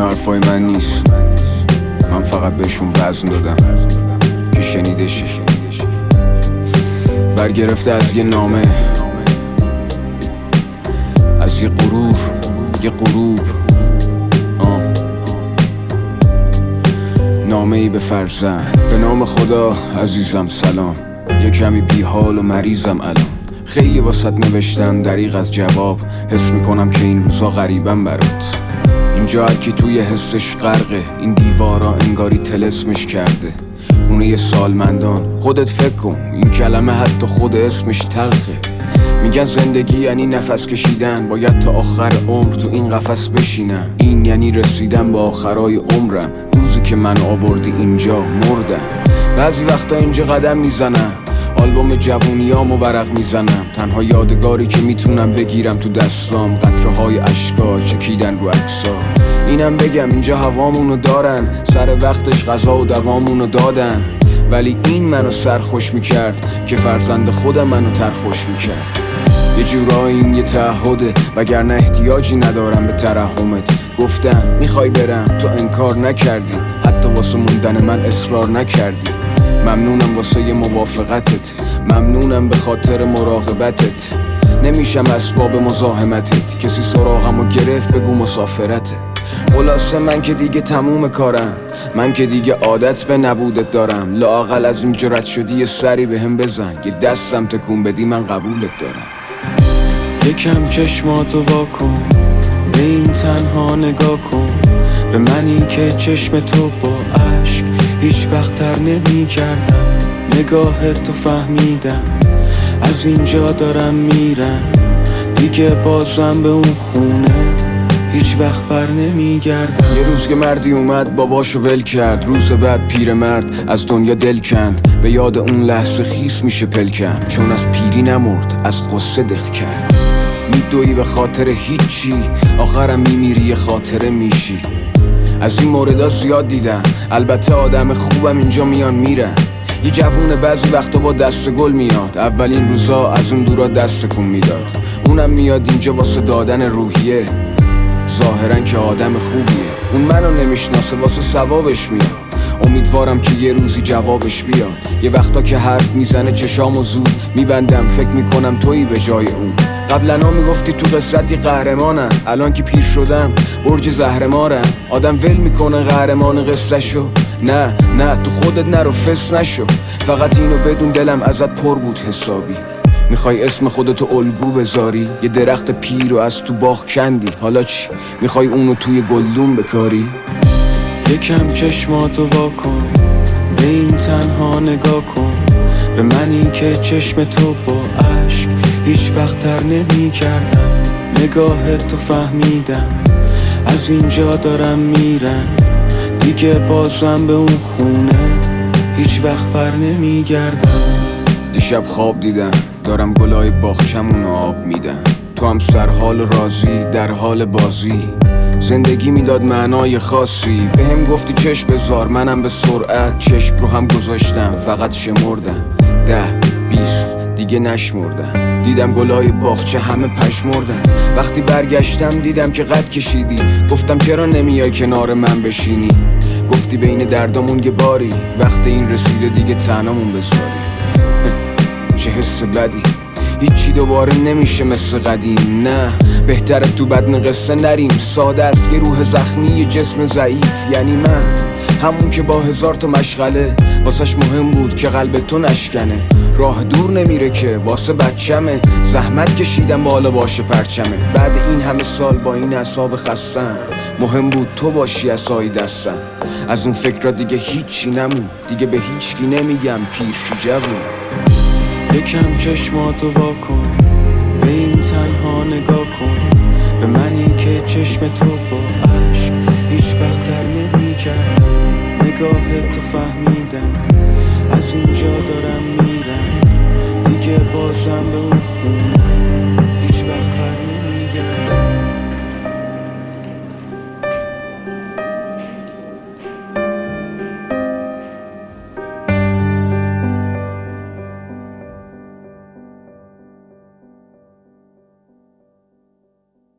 حرفای من نیست، من فقط بهشون وزن دادم که شنیده شه. برگرفته از یه نامه، از یه غرور، یه غروب، نامه ای به فرزند. به نام خدا عزیزم سلام، یه کمی بیحال و مریضم الان. خیلی واسط نوشتم دریغ از جواب، حس میکنم که این روزا غریبم برات. اینجا هرکی توی حسش غرقه، این دیوارا انگاری طلسمش کرده. خونه سالمندان، خودت فکر کن این کلمه حتی خود اسمش تلخه. میگن زندگی یعنی نفس کشیدن، باید تا آخر عمر تو این قفس بشینم. این یعنی رسیدن به آخرای عمرم، روزی که من آوردی اینجا مردم. بعضی وقتا اینجا قدم میزنم، آلبوم جوونیامو ورق میزنم. تنها یادگاری که میتونم بگیرم تو دستام، قطره های اشکا چکیدن رو عکسا. اینم بگم اینجا هوامونو دارن، سر وقتش غذا و دوامونو دادن. ولی این منو سرخوش میکرد که فرزند خودم منو ترخوش میکرد. یه جورایی این یه تعهده، وگرنه احتیاجی ندارم به ترحمت. گفتم میخوای برم، تو انکار نکردی، حتی واسه موندن من اصرار نکردی. ممنونم واسه یه موافقتت، ممنونم به خاطر مراقبتت. نمیشم اسباب مزاحمتت، کسی سراغمو گرفت بگو مسافرته. خلاصه من که دیگه تموم کارم، من که دیگه عادت به نبودت دارم. لااقل از این جرأت شدی یه سری بهم بزن، یه دستم تکون بدی من قبولت دارم. یکم چشماتو واکن، به این تنها نگاه کن. به منی که چشم تو با عشق هیچ وقت تر نمی کردم. نگاهت تو فهمیدم، از اینجا دارم میرم. دیگه بازم به اون خونه هیچ وقت بر نمیگردم. یه روز که مردی اومد باباشو ول کرد، روز بعد پیرمرد از دنیا دل کند. به یاد اون لحظه خیس میشه پلکم، چون از پیری نمرد از قصه دق کرد. میدوی به خاطر هیچی، آخرم میمیری یه خاطره میشی. از این موردا زیاد دیدم، البته آدم خوبم اینجا میان میرن. یه جوونه بعضی وقتا با دست گل میاد، اولین روزا از اون دورا دست کن میداد. اونم میاد اینجا واسه دادن روحیه، ظاهرن که آدم خوبیه. اون منو نمیشناسه واسه ثوابش میاد، امیدوارم که یه روزی جوابش بیاد. یه وقتا که حرف میزنه چشامو زود میبندم، فکر میکنم تویی به جای اون. قبلنا میگفتی تو قصتی قهرمانم، الان که پیر شدم برج زهرمارم. آدم ول میکنه قهرمان قصه شو، نه تو خودت نرو فس نشو. فقط اینو بدون دلم ازت پر بود حسابی. میخوای اسم خودتو الگو بذاری، یه درخت پیر رو از تو باغ کندی. حالا چی؟ میخوای اونو توی گلدون بکاری؟ یکم چشماتو واکن، به این تنها نگاه کن. به منی که چشم تو با عشق هیچ وقت تر نمی کردم. نگاهت تو فهمیدم، از اینجا دارم میرم. دیگه بازم به اون خونه هیچ وقت بر نمی گردم. دیشب خواب دیدم دارم گلای باغچمونو آب میدم. تو هم سرحال راضی در حال بازی، زندگی میداد معنای خاصی. به هم گفتی چشم بذار، منم به سرعت چشم رو هم گذاشتم. فقط شمردم 10-20 دیگه نشمردم. دیدم گلای باغچه همه پشمردن. وقتی برگشتم دیدم که قد کشیدی. گفتم چرا نمیای کنار من بشینی؟ گفتی بین دردامون یه باری، وقت این رسیده دیگه تنهامون بذاری. چه حس بدی، هیچی دوباره نمیشه مثل قدیم. نه بهتره تو بدن قصه نریم. ساده است یه روح زخمی، یه جسم ضعیف. یعنی من همون که با 1000 تا مشغله واسش مهم بود که قلب تو نشکنه. راه دور نمیره که واسه بچمه، زحمت کشیدم بالا باشه پرچمه. بعد این همه سال با این اعصاب خستم، مهم بود تو باشی عصای دستم. از اون فکرها دیگه هیچی نمون، دیگه به هیچکی نمیگم پیر شو جوون. یکم چشماتو واکن، به این تنها نگاه کن. به منی که چشم تو با عشق هیچ وقت تر نمی کردم. نگاهت تو فهمیدم، از اینجا دارم میرم. دیگه بازم به اون خونه